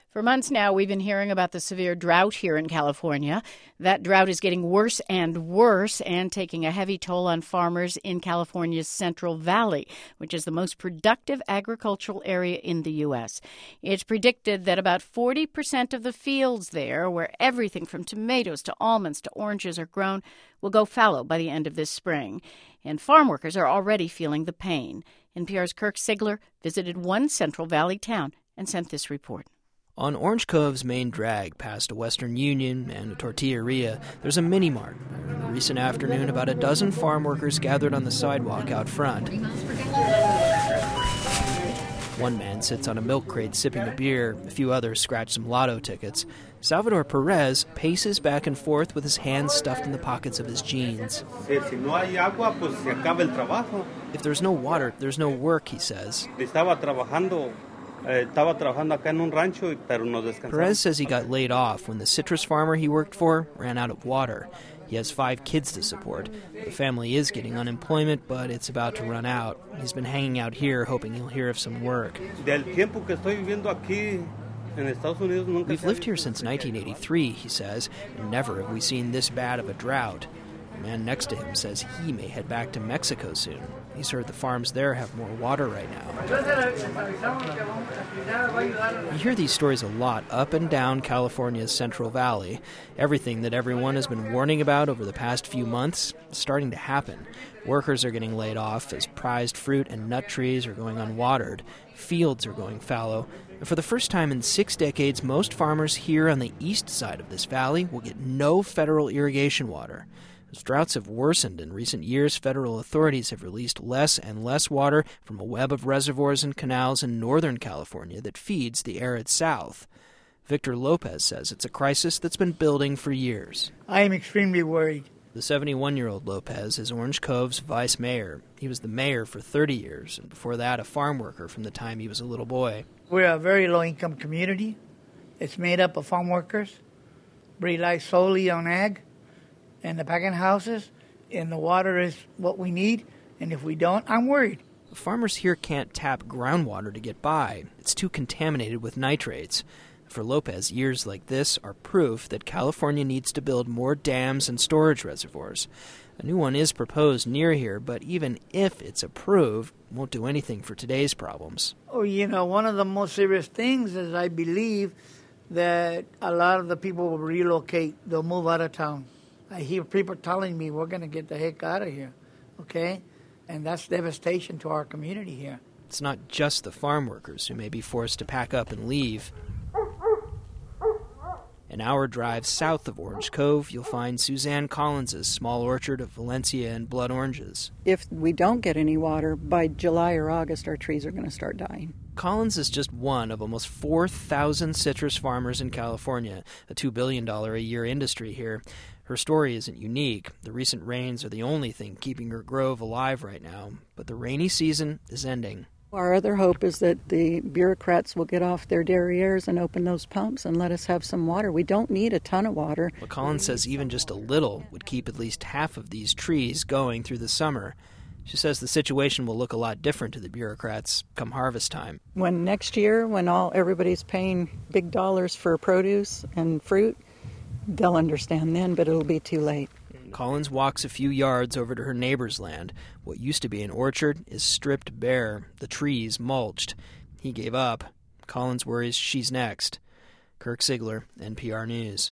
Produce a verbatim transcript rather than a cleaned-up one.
For months now, we've been hearing about the severe drought here in California. That drought is getting worse and worse and taking a heavy toll on farmers in California's Central Valley, which is the most productive agricultural area in the U S. It's predicted that about forty percent of the fields there, where everything from tomatoes to almonds to oranges are grown, will go fallow by the end of this spring. And farm workers are already feeling the pain. N P R's Kirk Siegler visited one Central Valley town and sent this report. On Orange Cove's main drag past a Western Union and a tortilleria, there's a mini-mart. In a recent afternoon, about a dozen farm workers gathered on the sidewalk out front. One man sits on a milk crate sipping a beer. A few others scratch some lotto tickets. Salvador Perez paces back and forth with his hands stuffed in the pockets of his jeans. If there's no water, there's no work, he says. Perez says he got laid off when the citrus farmer he worked for ran out of water. He has five kids to support. The family is getting unemployment, but it's about to run out. He's been hanging out here hoping he'll hear of some work. We've lived here since nineteen eighty-three, he says, and never have we seen this bad of a drought. The man next to him says he may head back to Mexico soon. He's heard the farms there have more water right now. You hear these stories a lot up and down California's Central Valley. Everything that everyone has been warning about over the past few months is starting to happen. Workers are getting laid off as prized fruit and nut trees are going unwatered. Fields are going fallow. And for the first time in six decades, most farmers here on the east side of this valley will get no federal irrigation water. As droughts have worsened in recent years, federal authorities have released less and less water from a web of reservoirs and canals in Northern California that feeds the arid South. Victor Lopez says it's a crisis that's been building for years. I am extremely worried. The seventy-one-year-old Lopez is Orange Cove's vice mayor. He was the mayor for thirty years, and before that a farm worker from the time he was a little boy. We're a very low-income community. It's made up of farm workers, rely solely on ag, and the packing houses, and the water is what we need, and if we don't, I'm worried. Farmers here can't tap groundwater to get by. It's too contaminated with nitrates. For Lopez, years like this are proof that California needs to build more dams and storage reservoirs. A new one is proposed near here, but even if it's approved, it won't do anything for today's problems. Oh, you know, one of the most serious things is I believe that a lot of the people will relocate. They'll move out of town. I hear people telling me we're going to get the heck out of here, okay? And that's devastation to our community here. It's not just the farm workers who may be forced to pack up and leave. An hour drive south of Orange Cove, you'll find Suzanne Collins' small orchard of Valencia and blood oranges. If we don't get any water, by July or August, our trees are going to start dying. Collins is just one of almost four thousand citrus farmers in California, a two billion dollars a year industry here. Her story isn't unique. The recent rains are the only thing keeping her grove alive right now, but the rainy season is ending. Our other hope is that the bureaucrats will get off their derrieres and open those pumps and let us have some water. We don't need a ton of water. But Collins says even just a little would keep at least half of these trees going through the summer. She says the situation will look a lot different to the bureaucrats come harvest time. When next year, when all everybody's paying big dollars for produce and fruit, they'll understand then, but it'll be too late. Collins walks a few yards over to her neighbor's land. What used to be an orchard is stripped bare, the trees mulched. He gave up. Collins worries she's next. Kirk Siegler, N P R News.